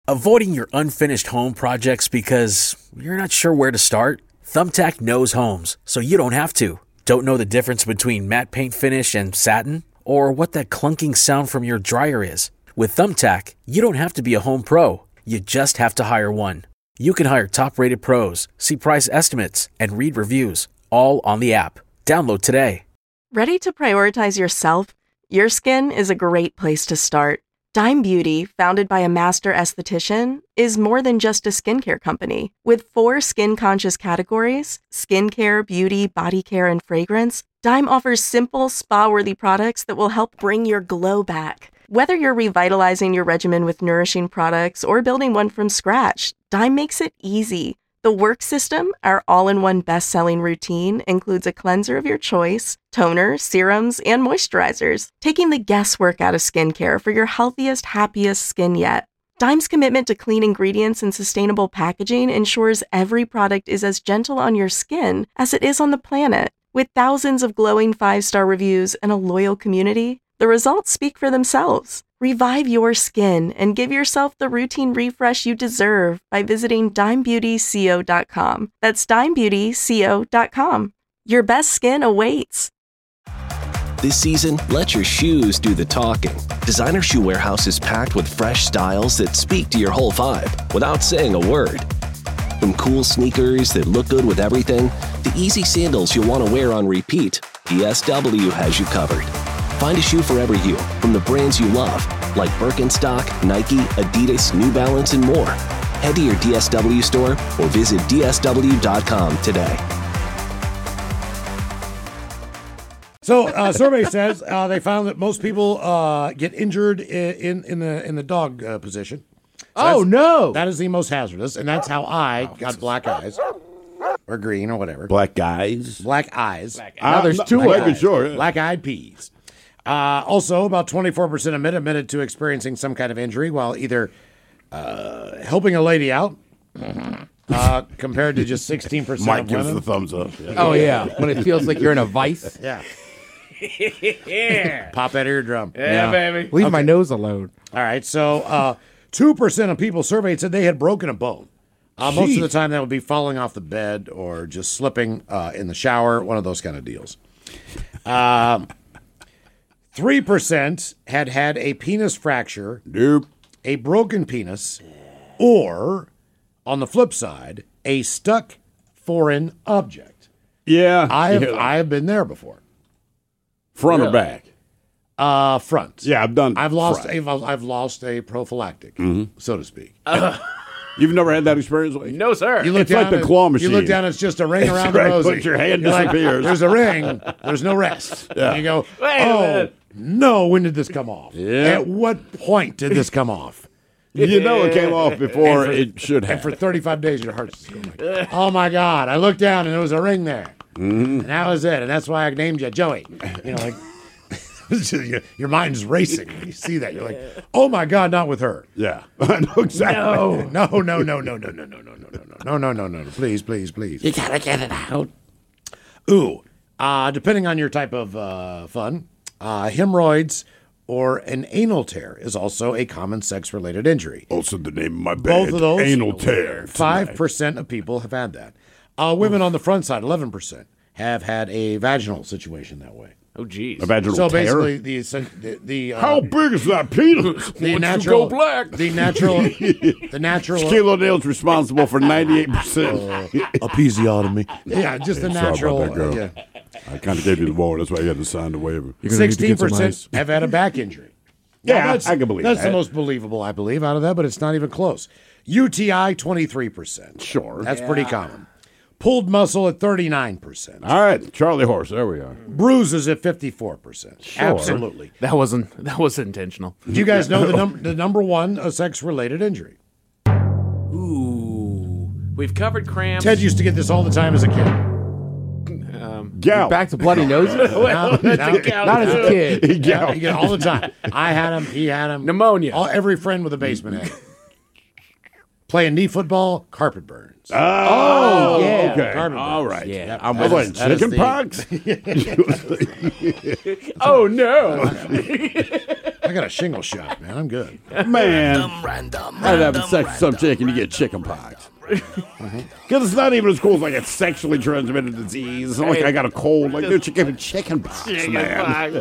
Avoiding your unfinished home projects because you're not sure where to start? Thumbtack knows homes, so you don't have to. Don't know the difference between matte paint finish and satin? Or what that clunking sound from your dryer is? With Thumbtack, you don't have to be a home pro. You just have to hire one. You can hire top-rated pros, see price estimates, and read reviews, all on the app. Download today. Ready to prioritize yourself? Your skin is a great place to start. Dime Beauty, founded by a master esthetician, is more than just a skincare company. With 4 skin-conscious categories, skincare, beauty, body care, and fragrance, Dime offers simple, spa-worthy products that will help bring your glow back. Whether you're revitalizing your regimen with nourishing products or building one from scratch, Dime makes it easy. The Work System, our all-in-one best-selling routine, includes a cleanser of your choice, toner, serums, and moisturizers, taking the guesswork out of skincare for your healthiest, happiest skin yet. Dime's commitment to clean ingredients and sustainable packaging ensures every product is as gentle on your skin as it is on the planet. With thousands of glowing 5-star reviews and a loyal community, the results speak for themselves. Revive your skin and give yourself the routine refresh you deserve by visiting DimeBeautyCO.com. That's DimeBeautyCO.com. Your best skin awaits. This season, let your shoes do the talking. Designer Shoe Warehouse is packed with fresh styles that speak to your whole vibe without saying a word. From cool sneakers that look good with everything, to easy sandals you'll want to wear on repeat, DSW has you covered. Find a shoe for every you, from the brands you love, like Birkenstock, Nike, Adidas, New Balance, and more. Head to your DSW store or visit DSW.com today. So, survey says they found that most people get injured in the dog position. So no! That is the most hazardous, and that's how I got black eyes. Or green, or whatever. Black eyes. Black eyes. Now there's two of them. Sure, yeah. Black-eyed peas. Also, about 24% admitted to experiencing some kind of injury while either helping a lady out, compared to just 16% Mike of gives women. the thumbs up. Yeah. Oh, yeah. When it feels like you're in a vice. Yeah. Pop that eardrum. Yeah, baby. Leave my nose alone. All right, so 2% of people surveyed said they had broken a bone. Most of the time that would be falling off the bed or just slipping in the shower, one of those kind of deals. 3% had a penis fracture, Nope. a broken penis, or, on the flip side, a stuck foreign object. Yeah. I have been there before. Front or back? Front. Yeah, I've done. I've lost front. a prophylactic, so to speak. You've never had that experience? Like? No, sir. You look It's like down the claw You machine. look down, it's just a ring around the right, rosy. but your hand You're like, disappears. there's a ring. There's no rest. Yeah. And you go, Wait a minute. no, when did this come off? Yeah. At what point did this come off? You know it came off before And for- it should have. And for 35 days, your heart's just going like, oh, my God. I looked down, and there was a ring there. And that was it. And that's why I named you Joey. You know, like, your mind's racing. When you see that, you're like, oh, my God, not with her. Yeah. I know exactly. No. Please. You gotta get it out. Ooh. Depending on your type of fun, hemorrhoids or an anal tear is also a common sex-related injury. Also the name of my Both band, of those, Anal Tear. 5% of people have had that. Women on the front side, 11%, have had a vaginal situation that way. Oh, geez. A vaginal So tear? basically, the How big is that penis? the natural go black. the natural Kilo Dale's responsible for 98%. episiotomy. Yeah, just the Sorry about natural. that, girl. Yeah. I kind of gave you the ball. That's why you had to sign the waiver. 16% have had a back injury. Yeah, Now, I can believe that's that. the most believable, I believe, out of that, but it's not even close. UTI, 23%. Sure. That's pretty common. Pulled muscle at 39%. All right, Charlie Horse. There we are. Bruises at 54%. Sure. Absolutely. That wasn't intentional. Do you guys know the number one sex-related injury? Ooh. We've covered cramps. Ted used to get this all the time as a kid. Gout. Back to bloody noses? Not Not as a kid. He get it all the time. I had him. He had him. Pneumonia. Every friend with a basement had it. Playing knee football, carpet burns. Oh, yeah. Okay. Carpet All burns. right. Yeah, I'm I'm like that is chicken the- pox. Oh no! Oh. I got a shingle shot, man. I'm good. Man, I'd have sex with some chick and you get chicken pox. Because it's not even as cool as like a sexually transmitted disease. It's not like I got a cold. Like, dude, you give me chicken pox, man.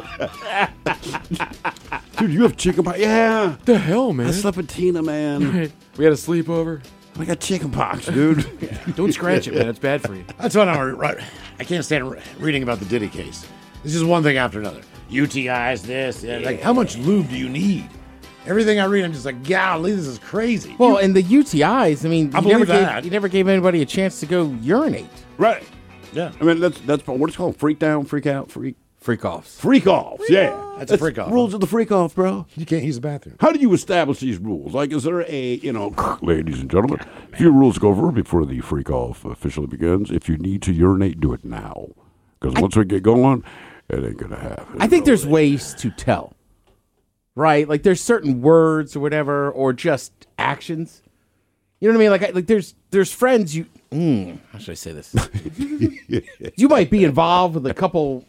Dude, you have chicken pox? Yeah. The hell, man! I slept with Tina, man. We had a sleepover. I got chicken pox, dude. Don't scratch it, man. It's bad for you. That's what I'm right. I can't stand reading about the Diddy case. It's just one thing after another. UTIs, this, yeah. Like, how much lube do you need? Everything I read, I'm just like, golly, this is crazy. Well, and the UTIs, I mean, I believe you never gave anybody a chance to go urinate. Right. Yeah. I mean, that's what it's called. Freak down, freak out, freak Freak-offs. offs. Yeah. That's a freak off. Rules of the freak off, bro. You can't use the bathroom. How do you establish these rules? Like, is there ladies and gentlemen, a few rules to go over before the freak off officially begins. If you need to urinate, do it now. Because once we get going, it ain't going to happen. I think there's ways to tell, right? Like there's certain words or whatever, or just actions. You know what I mean? Like there's friends you. How should I say this? You might be involved with a couple.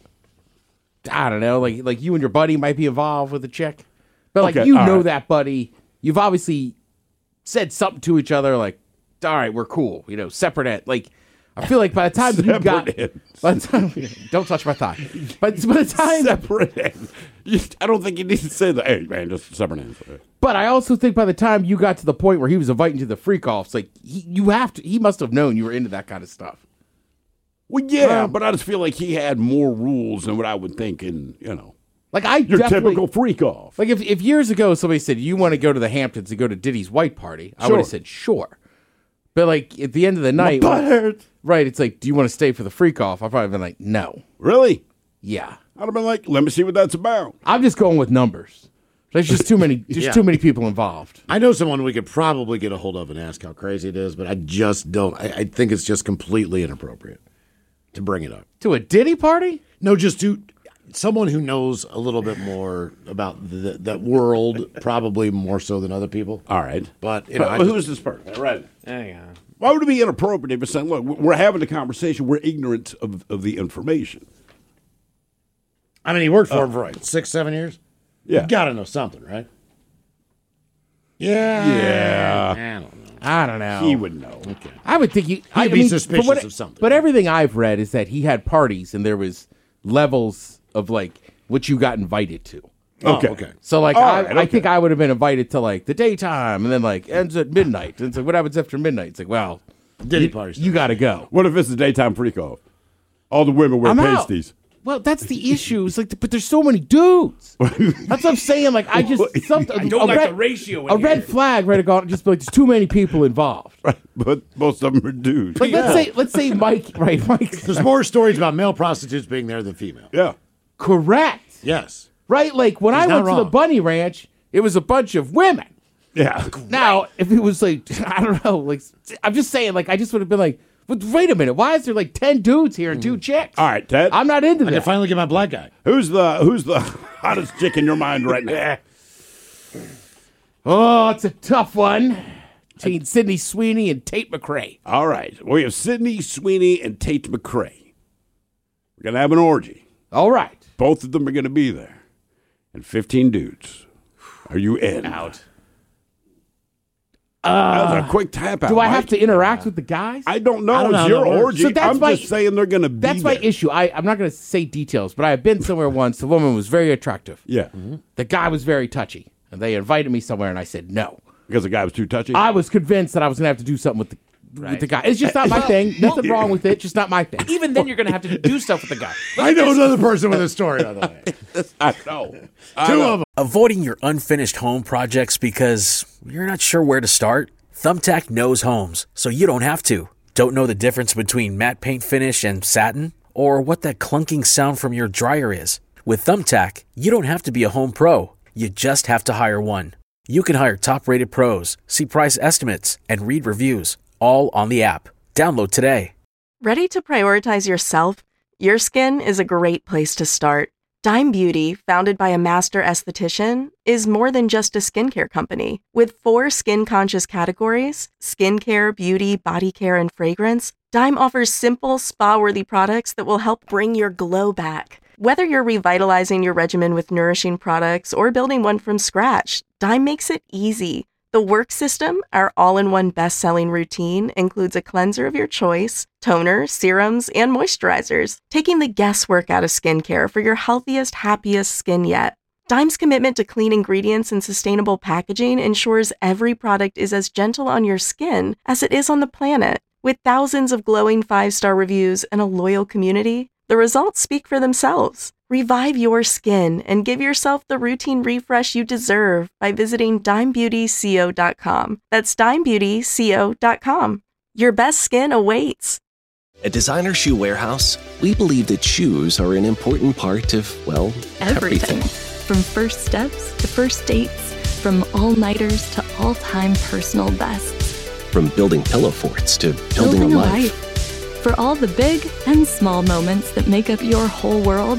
I don't know, like you and your buddy might be involved with a chick, but like Okay, you all know right. that buddy. You've obviously said something to each other, like, all right, we're cool. You know, separate end. Like, I feel like by the time you got, Separate ends. by the time, don't touch my thigh. But by the time, separate ends. I don't think you need to say that. Hey, man, just separate ends. but I also think by the time you got to the point where he was inviting you to the freak offs, like he must have known you were into that kind of stuff. Well, yeah, but I just feel like he had more rules than what I would think in, Like I your definitely, typical freak off. like if years ago somebody said you want to go to the Hamptons and go to Diddy's white party, I would Sure. have said sure. But like at the end of the night, butt hurts. right? It's like, do you want to stay for the freak off? I've probably been like, no, Really? yeah. I'd have been like, let me see what that's about. I'm just going with numbers. There's just too many. There's Yeah. too many people involved. I know someone we could probably get a hold of and ask how crazy it is, but I just don't. I think it's just completely inappropriate to bring it up. To a Diddy party? No, just to someone who knows a little bit more about that world, probably more so than other people. All right. But, who's this person? Right. Hang on. Why would it be inappropriate if it's saying, look, we're having a conversation, we're ignorant of the information? I mean, he worked for him for 6, 7 years. Yeah. You got to know something, right? Yeah. Yeah. I don't know. I don't know. He would know. Okay. I would think He'd be suspicious of something. But everything I've read is that he had parties and there was levels of like what you got invited to. Okay. Oh, okay. So like All I right, think I would have been invited to like the daytime and then like ends at midnight. And it's like what happens after midnight? It's like, well, Diddy parties. you got to go. What if it's a daytime freak off? All the women wear I'm out. pasties. Well, that's the issue. It's like, but there's so many dudes. That's what I'm saying. Like, I just something. I don't like the ratio in A here. red flag, right? Just be like, there's too many people involved. But most of them are dudes. Like, let's say Mike, right? Mike, There's more stories about male prostitutes being there than female. Yeah. correct, Yes. right? Like when I He's not went to the wrong. Bunny Ranch, it was a bunch of women. Yeah. Now, if it was like, I don't know, like I'm just saying, like I just would have been like, but wait a minute, why is there like 10 dudes here and 2 chicks? All right, Ted. I'm not into I can that. finally get my black guy. Who's the hottest chick in your mind right now? Oh, it's a tough one. Between Sydney Sweeney and Tate McRae. All right. We have Sydney Sweeney and Tate McRae. We're going to have an orgy. All right. Both of them are going to be there. And 15 dudes. Are you in? Out. That was a quick tap out. Do I have Mike. to interact with the guys? I don't know. I don't know It's how your that works. orgy. So that's I'm my- just saying they're going to be That's my there. issue. I'm not going to say details, but I have been somewhere once. The woman was very attractive. Yeah. The guy was very touchy. And they invited me somewhere, and I said no. Because the guy was too touchy? I was convinced that I was going to have to do something with the guy. It's just not my thing. Nothing wrong with it. Just not my thing. Even then, you're going to have to do stuff with the guy. I know another person with a story, by the way. I know. Two of them. Avoiding your unfinished home projects because you're not sure where to start? Thumbtack knows homes, so you don't have to. Don't know the difference between matte paint finish and satin? Or what that clunking sound from your dryer is? With Thumbtack, you don't have to be a home pro. You just have to hire one. You can hire top-rated pros, see price estimates, and read reviews, all on the app. Download today. Ready to prioritize yourself? Your skin is a great place to start. Dime Beauty, founded by a master esthetician, is more than just a skincare company. With 4 skin-conscious categories, skincare, beauty, body care, and fragrance, Dime offers simple, spa-worthy products that will help bring your glow back. Whether you're revitalizing your regimen with nourishing products or building one from scratch, Dime makes it easy. The Work System, our all-in-one best-selling routine, includes a cleanser of your choice, toner, serums, and moisturizers, taking the guesswork out of skincare for your healthiest, happiest skin yet. Dime's commitment to clean ingredients and sustainable packaging ensures every product is as gentle on your skin as it is on the planet. With thousands of glowing 5-star reviews and a loyal community, the results speak for themselves. Revive your skin and give yourself the routine refresh you deserve by visiting DimeBeautyCO.com. That's DimeBeautyCO.com. Your best skin awaits. At Designer Shoe Warehouse, we believe that shoes are an important part of, well, everything. From first steps to first dates, from all-nighters to all-time personal bests. From building pillow forts to building a life. For all the big and small moments that make up your whole world,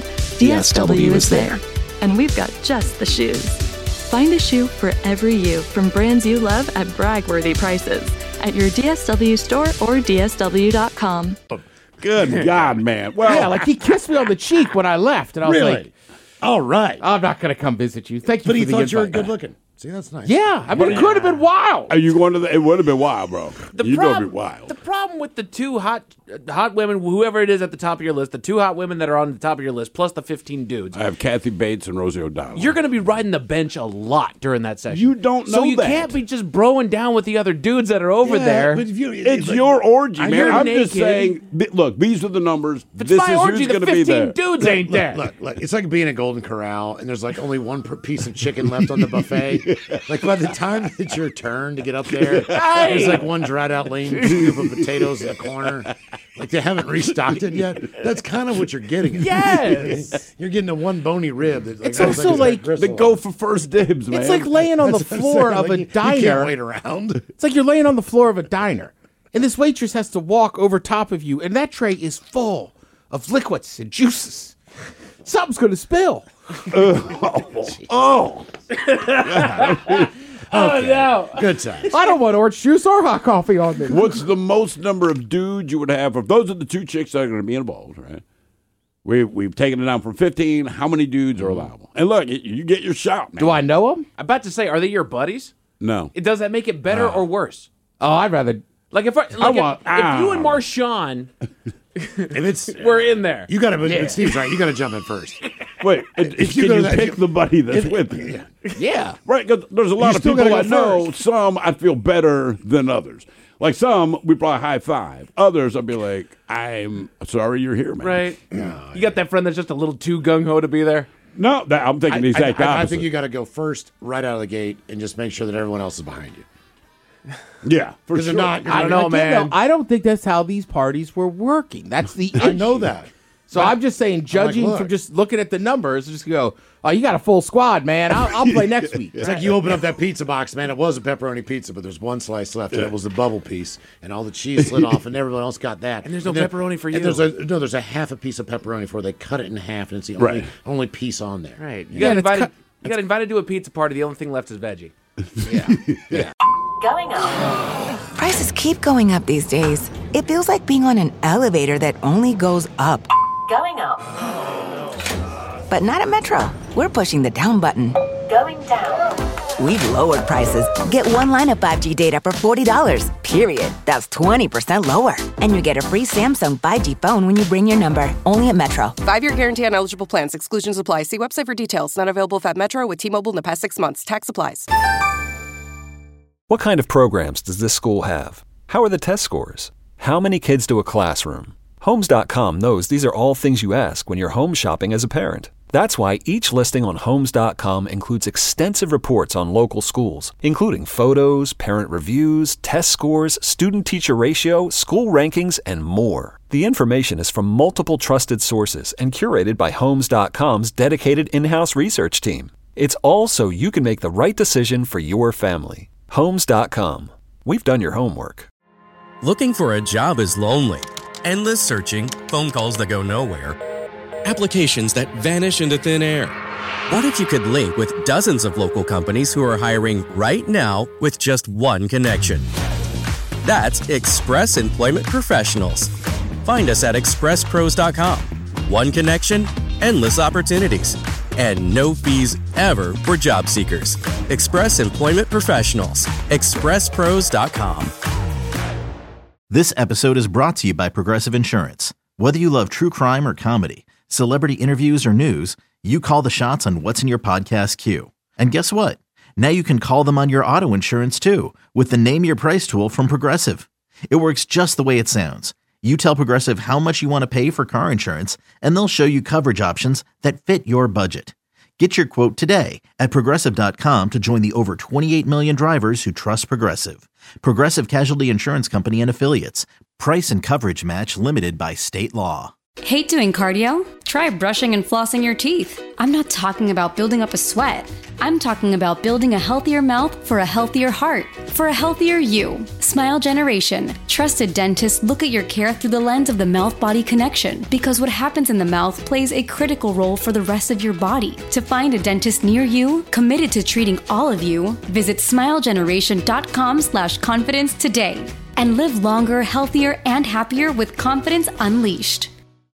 DSW is there. And we've got just the shoes. Find a shoe for every you from brands you love at brag-worthy prices at your DSW store or DSW.com. Good God, man. Well, Yeah, like he kissed me on the cheek when I left, and I was Really? like, All right. I'm not going to come visit you. Thank you But for he the thought you were invite. good looking. See, that's nice. Yeah, I mean, it could have been wild. are you going to it would have been wild, bro. You're going to be wild. The problem with the 2 hot women, whoever it is at the top of your list, the 2 hot women that are on the top of your list, plus the 15 dudes, I have Kathy Bates and Rosie O'Donnell. you're going to be riding the bench a lot during that session. You don't So know you that. can't be just broing down with the other dudes that are over Yeah, there. but if you, It's like, your orgy, man. you're I'm just naked. saying, look, these are the numbers. If it's This my is orgy, who's the going to be 15 there. dudes ain't there. Look, it's like being at Golden Corral and there's like only one piece of chicken left on the buffet. Like by the time it's your turn to get up there, there's like one dried out lean scoop of potatoes in the corner. Like they haven't restocked it yet. That's kind of what you're getting. Yes. You're getting the one bony rib. That, It's looks also it's got like gristle They on go it. for first dibs, man. It's like laying on the That's what I'm floor saying. of Like, a you can't diner. wait around. It's like you're laying on the floor of a diner, and this waitress has to walk over top of you, and that tray is full of liquids and juices. Something's going to spill. Oh, no. Good times. I don't want orange juice or hot coffee on me. What's the most number of dudes you would have? If those are the 2 chicks that are going to be involved, right? We've taken it down from 15. How many dudes are allowable? And look, you get your shot, man. Do I know them? I'm about to say, are they your buddies? No. Does that make it better or worse? Oh, I'd rather. Like if you and Marshawn If it's were in there, you got to. But Steve's right. You got to jump in first. Wait, if you can go to you that- pick the buddy that's with you? Yeah. Right, 'cause there's a lot of still people gotta I go know. first. Some I feel better than others. Like some, we probably high five. Others, I'd be like, I'm sorry you're here, man. right? You got that friend that's just a little too gung ho to be there. No, I'm thinking the exact opposite. I think you got to go first, right out of the gate, and just make sure that everyone else is behind you. Yeah, for Because sure. they're not. I don't know, Again, man. though, I don't think that's how these parties were working. That's the I issue. know that. So I'm just saying, judging look. from just looking at the numbers, just go, oh, you got a full squad, man. I'll play next week. It's like you open up that pizza box, man. It was a pepperoni pizza, but there's one slice left, and it was the bubble piece, and all the cheese slid off, and everyone else got that. And there's no pepperoni for you. And there's a half a piece of pepperoni for it. They cut it in half, and it's the only piece on there. Right. You Yeah, got and it's invited. You got invited to a pizza party. The only thing left is veggie. Going up. Prices keep going up these days. It feels like being on an elevator that only goes up. Going up. But not at Metro. We're pushing the down button. Going down. We've lowered prices. Get one line of 5G data for $40, period. That's 20% lower. And you get a free Samsung 5G phone when you bring your number. Only at Metro. 5-year guarantee on eligible plans. Exclusions apply. See website for details. Not available at Metro with T-Mobile in the past 6 months. Tax applies. What kind of programs does this school have? How are the test scores? How many kids do a classroom? Homes.com knows these are all things you ask when you're home shopping as a parent. That's why each listing on Homes.com includes extensive reports on local schools, including photos, parent reviews, test scores, student-teacher ratio, school rankings, and more. The information is from multiple trusted sources and curated by Homes.com's dedicated in-house research team. It's all so you can make the right decision for your family. Homes.com. We've done your homework. Looking for a job is lonely. Endless searching, phone calls that go nowhere. applications that vanish into thin air? What if you could link with dozens of local companies who are hiring right now with just one connection? That's Express Employment Professionals. Find us at expresspros.com. One connection, endless opportunities, and no fees ever for job seekers. Express Employment Professionals. expresspros.com. This episode is brought to you by Progressive Insurance. Whether you love true crime or comedy, celebrity interviews or news, you call the shots on what's in your podcast queue. And guess what? Now you can call them on your auto insurance too with the Name Your Price tool from Progressive. It works just the way it sounds. You tell Progressive how much you want to pay for car insurance, and they'll show you coverage options that fit your budget. Get your quote today at Progressive.com to join the over 28 million drivers who trust Progressive. Progressive Casualty Insurance Company and Affiliates. Price and coverage match limited by state law. Hate doing cardio? Try brushing and flossing your teeth. I'm not talking about building up a sweat. I'm talking about building a healthier mouth for a healthier heart, for a healthier you. Smile Generation. Trusted dentists look at your care through the lens of the mouth-body connection, because what happens in the mouth plays a critical role for the rest of your body. To find a dentist near you, committed to treating all of you, visit smilegeneration.com/confidence today and live longer, healthier, and happier with confidence unleashed.